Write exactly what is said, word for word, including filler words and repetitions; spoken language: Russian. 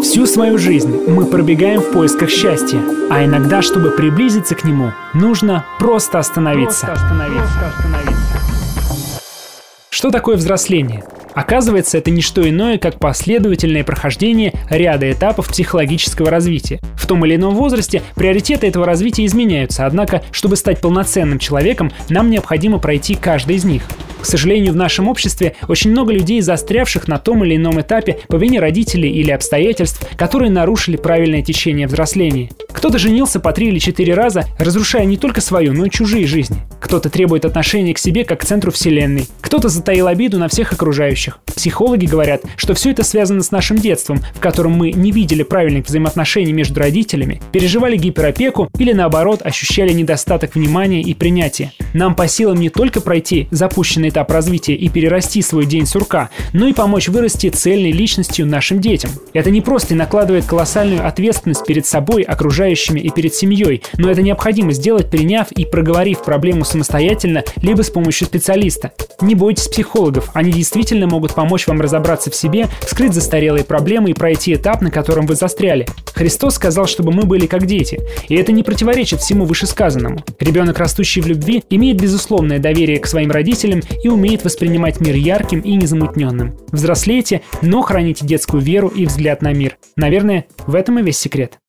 Всю свою жизнь мы пробегаем в поисках счастья, а иногда, чтобы приблизиться к нему, нужно просто остановиться. Просто остановиться. Просто остановиться. Что такое взросление? Оказывается, это не что иное, как последовательное прохождение ряда этапов психологического развития. В том или ином возрасте приоритеты этого развития изменяются, однако, чтобы стать полноценным человеком, нам необходимо пройти каждый из них. К сожалению, в нашем обществе очень много людей, застрявших на том или ином этапе по вине родителей или обстоятельств, которые нарушили правильное течение взросления. Кто-то женился по три или четыре раза, разрушая не только свою, но и чужие жизни. Кто-то требует отношения к себе как к центру вселенной. Кто-то затаил обиду на всех окружающих. Психологи говорят, что все это связано с нашим детством, в котором мы не видели правильных взаимоотношений между родителями, переживали гиперопеку или, наоборот, ощущали недостаток внимания и принятия. Нам по силам не только пройти запущенный этап развития и перерасти свой день сурка, но и помочь вырасти цельной личностью нашим детям. Это не просто накладывает колоссальную ответственность перед собой, окружающими и перед семьей, но это необходимо сделать, приняв и проговорив проблему самостоятельно, либо с помощью специалиста. Не бойтесь психологов, они действительно могут помочь вам разобраться в себе, вскрыть застарелые проблемы и пройти этап, на котором вы застряли. Христос сказал, чтобы мы были как дети, и это не противоречит всему вышесказанному. Ребенок, растущий в любви, имеет безусловное доверие к своим родителям и умеет воспринимать мир ярким и незамутненным. Взрослейте, но храните детскую веру и взгляд на мир. Наверное, в этом и весь секрет.